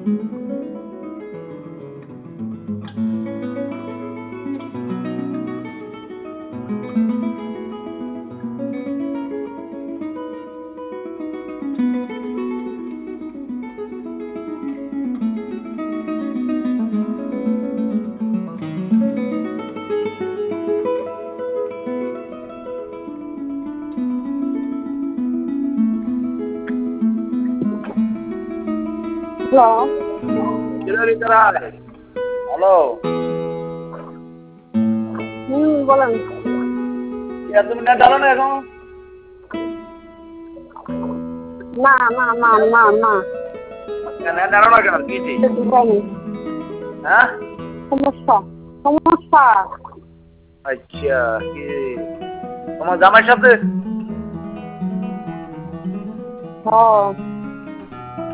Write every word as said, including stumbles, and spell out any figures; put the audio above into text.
hello hello হুম বলেন তুমি net ডালো না এখন না না না না না নেট ডালো না কেন কি হ্যাঁ সমস্যা সমস্যা আচ্ছা কি তোমার জামাইয়ের সাথে হ